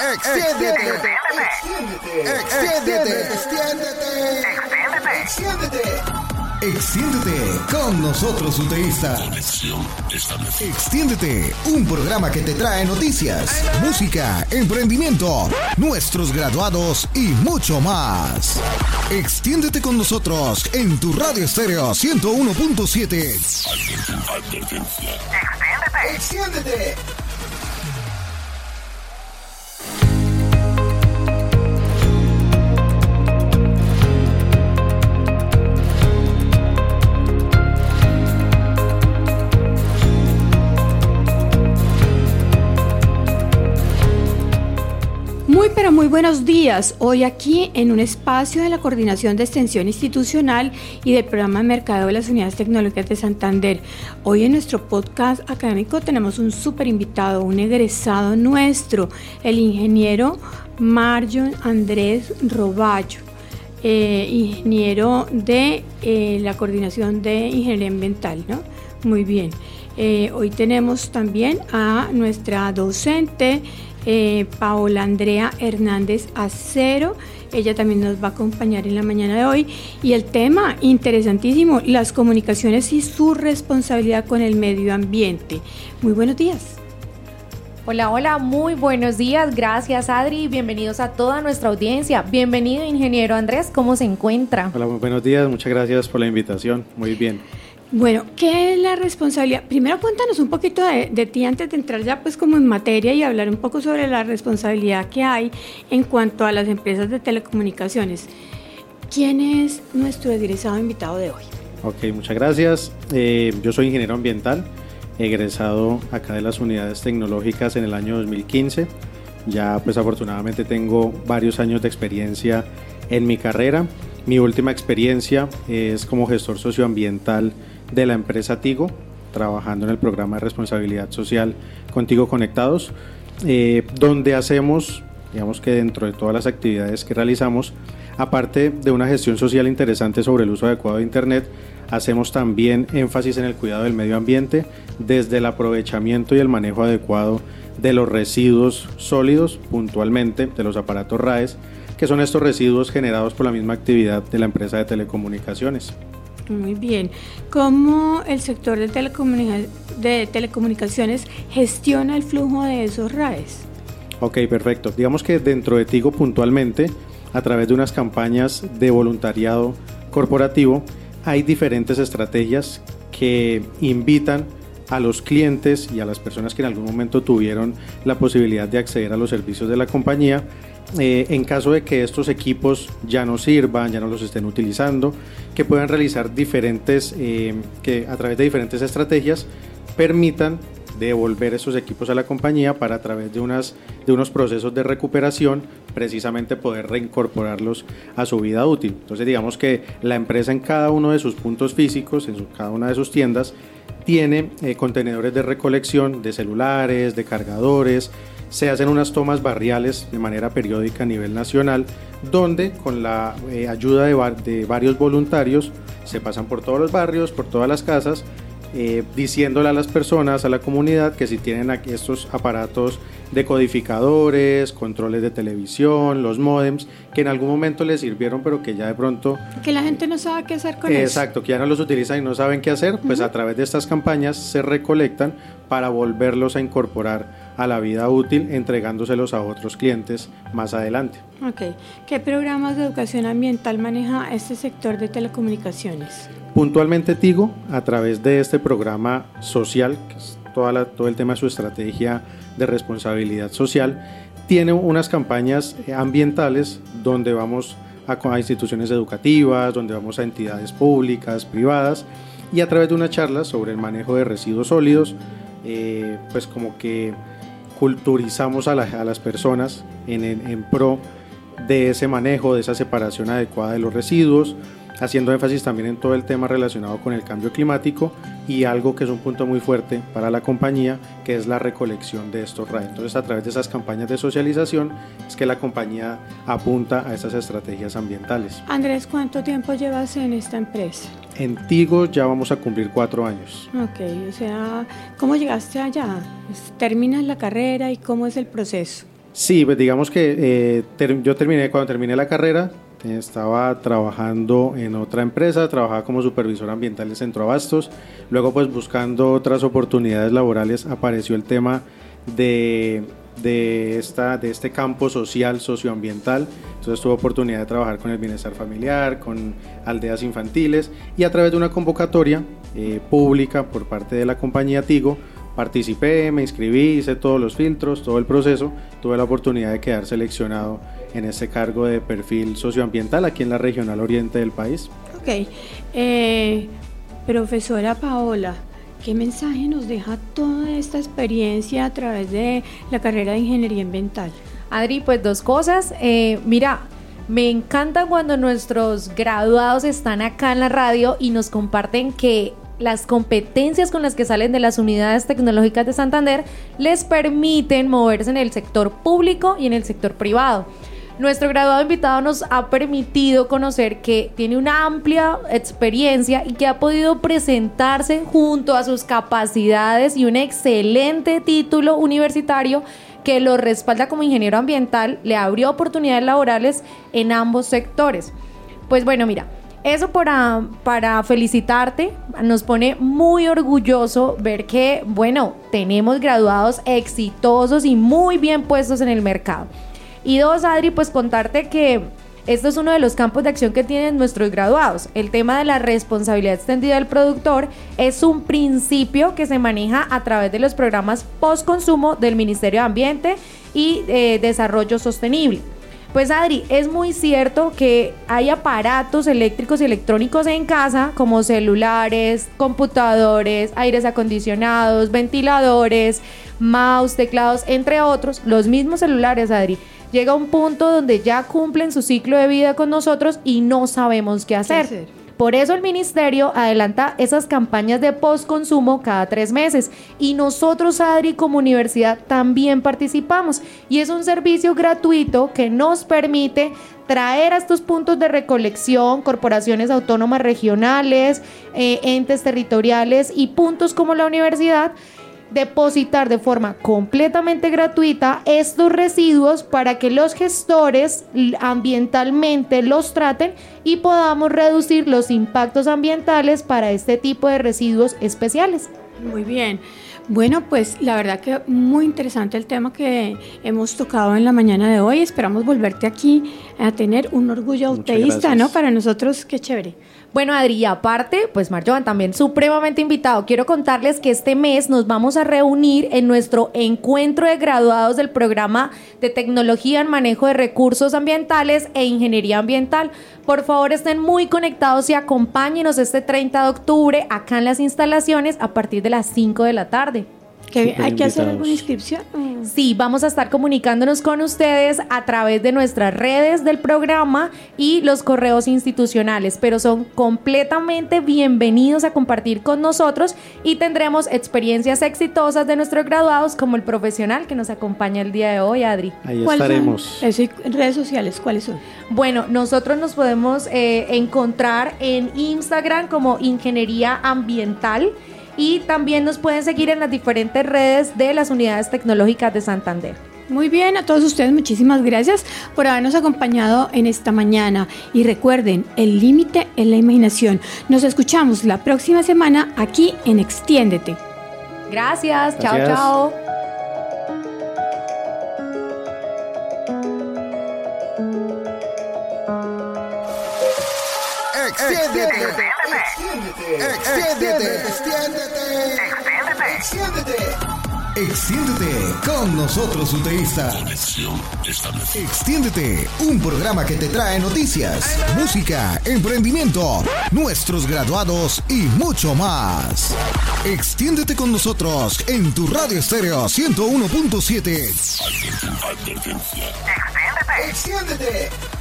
Extiéndete. Extiéndete con nosotros, UTEísta. Extiéndete, un programa que te trae noticias, música, emprendimiento, nuestros graduados y mucho más. Extiéndete con nosotros en tu radio estéreo 101.7. Extiéndete. Muy buenos días. Hoy aquí en un espacio de la Coordinación de Extensión Institucional y del Programa de Mercadeo de las Unidades Tecnológicas de Santander. Hoy en nuestro podcast académico tenemos un súper invitado, un egresado nuestro, el ingeniero Marjon Andrés Roballo, ingeniero de la Coordinación de Ingeniería Ambiental, ¿no? Muy bien. Hoy tenemos también a nuestra docente, Paola Andrea Hernández Acero. Ella también nos va a acompañar en la mañana de hoy, y el tema interesantísimo, las comunicaciones y su responsabilidad con el medio ambiente. Muy buenos días. Hola, muy buenos días. Gracias, Adri. Bienvenidos a toda nuestra audiencia. Bienvenido, ingeniero Andrés. ¿Cómo se encuentra? Hola, muy buenos días. Muchas gracias por la invitación. Muy bien. Bueno, ¿qué es la responsabilidad? Primero cuéntanos un poquito de ti antes de entrar ya pues como en materia y hablar un poco sobre la responsabilidad que hay en cuanto a las empresas de telecomunicaciones. ¿Quién es nuestro egresado invitado de hoy? Ok, muchas gracias. Yo soy ingeniero ambiental, egresado acá de las unidades tecnológicas en el año 2015. Ya pues afortunadamente tengo varios años de experiencia en mi carrera. Mi última experiencia es como gestor socioambiental de la empresa Tigo, trabajando en el programa de responsabilidad social Contigo Conectados, donde hacemos, digamos que dentro de todas las actividades que realizamos, aparte de una gestión social interesante sobre el uso adecuado de Internet, hacemos también énfasis en el cuidado del medio ambiente desde el aprovechamiento y el manejo adecuado de los residuos sólidos, puntualmente de los aparatos RAEs, que son estos residuos generados por la misma actividad de la empresa de telecomunicaciones. Muy bien. ¿Cómo el sector de telecomunicaciones gestiona el flujo de esos RAEs? Ok, perfecto. Digamos que dentro de Tigo puntualmente, a través de unas campañas de voluntariado corporativo, hay diferentes estrategias que invitan a los clientes y a las personas que en algún momento tuvieron la posibilidad de acceder a los servicios de la compañía, en caso de que estos equipos ya no sirvan, ya no los estén utilizando, que puedan realizar diferentes, que a través de diferentes estrategias permitan devolver esos equipos a la compañía para, a través de unos procesos de recuperación, precisamente poder reincorporarlos a su vida útil. Entonces digamos que la empresa en cada uno de sus puntos físicos, cada una de sus tiendas, tiene contenedores de recolección de celulares, de cargadores. Se hacen unas tomas barriales de manera periódica a nivel nacional, donde con la ayuda de varios voluntarios se pasan por todos los barrios, por todas las casas, diciéndole a las personas, a la comunidad, que si tienen aquí estos aparatos decodificadores, controles de televisión, los módems, que en algún momento les sirvieron, pero que ya de pronto... Que la gente no sabe qué hacer con eso. Exacto, que ya no los utilizan y no saben qué hacer, pues a través de estas campañas se recolectan para volverlos a incorporar a la vida útil, entregándoselos a otros clientes más adelante. Ok. ¿Qué programas de educación ambiental maneja este sector de telecomunicaciones? Puntualmente Tigo, a través de este programa social, que es todo el tema de su estrategia de responsabilidad social, tiene unas campañas ambientales donde vamos a instituciones educativas, donde vamos a entidades públicas, privadas, y a través de una charla sobre el manejo de residuos sólidos, pues como que culturizamos a las personas en pro de ese manejo, de esa separación adecuada de los residuos, haciendo énfasis también en todo el tema relacionado con el cambio climático y algo que es un punto muy fuerte para la compañía, que es la recolección de estos RAE. Entonces, a través de esas campañas de socialización es que la compañía apunta a esas estrategias ambientales. Andrés, ¿cuánto tiempo llevas en esta empresa? En Tigo ya vamos a cumplir 4 años. Ok, o sea, ¿cómo llegaste allá? ¿Terminas la carrera y cómo es el proceso? Sí, pues digamos que cuando terminé la carrera, estaba trabajando en otra empresa, trabajaba como supervisor ambiental en Centroabastos. Luego, pues buscando otras oportunidades laborales, apareció el tema de este campo social, socioambiental. Entonces tuve oportunidad de trabajar con el bienestar familiar, con aldeas infantiles, y a través de una convocatoria pública por parte de la compañía Tigo, participé, me inscribí, hice todos los filtros, todo el proceso, tuve la oportunidad de quedar seleccionado en este cargo de perfil socioambiental aquí en la Regional Oriente del país. Ok, profesora Paola, ¿qué mensaje nos deja toda esta experiencia a través de la carrera de Ingeniería Ambiental? Adri, pues dos cosas. Mira, me encanta cuando nuestros graduados están acá en la radio y nos comparten que las competencias con las que salen de las unidades tecnológicas de Santander les permiten moverse en el sector público y en el sector privado. Nuestro graduado invitado nos ha permitido conocer que tiene una amplia experiencia y que ha podido presentarse junto a sus capacidades y un excelente título universitario que lo respalda como ingeniero ambiental, le abrió oportunidades laborales en ambos sectores. Pues bueno, mira, eso para felicitarte, nos pone muy orgulloso ver que, bueno, tenemos graduados exitosos y muy bien puestos en el mercado. Y dos, Adri, pues contarte que esto es uno de los campos de acción que tienen nuestros graduados. El tema de la responsabilidad extendida del productor es un principio que se maneja a través de los programas postconsumo del Ministerio de Ambiente y Desarrollo Sostenible. Pues Adri, es muy cierto que hay aparatos eléctricos y electrónicos en casa como celulares, computadores, aires acondicionados, ventiladores, mouse, teclados, entre otros. Los mismos celulares, Adri, llega un punto donde ya cumplen su ciclo de vida con nosotros y no sabemos qué hacer. Por eso el ministerio adelanta esas campañas de postconsumo cada 3 meses y nosotros, Adri, como universidad también participamos, y es un servicio gratuito que nos permite traer a estos puntos de recolección corporaciones autónomas regionales, entes territoriales y puntos como la universidad, depositar de forma completamente gratuita estos residuos para que los gestores ambientalmente los traten y podamos reducir los impactos ambientales para este tipo de residuos especiales. Muy bien. Bueno, pues la verdad que muy interesante el tema que hemos tocado en la mañana de hoy. Esperamos volverte aquí a tener un orgullo auteísta, ¿no? Para nosotros, qué chévere. Bueno, Adri, y aparte, pues Marjovan también supremamente invitado. Quiero contarles que este mes nos vamos a reunir en nuestro encuentro de graduados del programa de Tecnología en Manejo de Recursos Ambientales e Ingeniería Ambiental. Por favor, estén muy conectados y acompáñenos este 30 de octubre acá en las instalaciones a partir de las 5 de la tarde. ¿Hay que hacer alguna inscripción? Sí, vamos a estar comunicándonos con ustedes a través de nuestras redes del programa y los correos institucionales, pero son completamente bienvenidos a compartir con nosotros y tendremos experiencias exitosas de nuestros graduados como el profesional que nos acompaña el día de hoy, Adri. Ahí estaremos. Redes sociales, ¿cuáles son? Bueno, nosotros nos podemos encontrar en Instagram como Ingeniería Ambiental. Y también nos pueden seguir en las diferentes redes de las unidades tecnológicas de Santander. Muy bien, a todos ustedes muchísimas gracias por habernos acompañado en esta mañana. Y recuerden, el límite es la imaginación. Nos escuchamos la próxima semana aquí en Extiéndete. Gracias. Chao, chao. Extiéndete. Extiéndete con nosotros, UTEístas. Extiéndete, un programa que te trae noticias, música, emprendimiento, nuestros graduados y mucho más. Extiéndete con nosotros en tu radio estéreo 101.7. Extiéndete.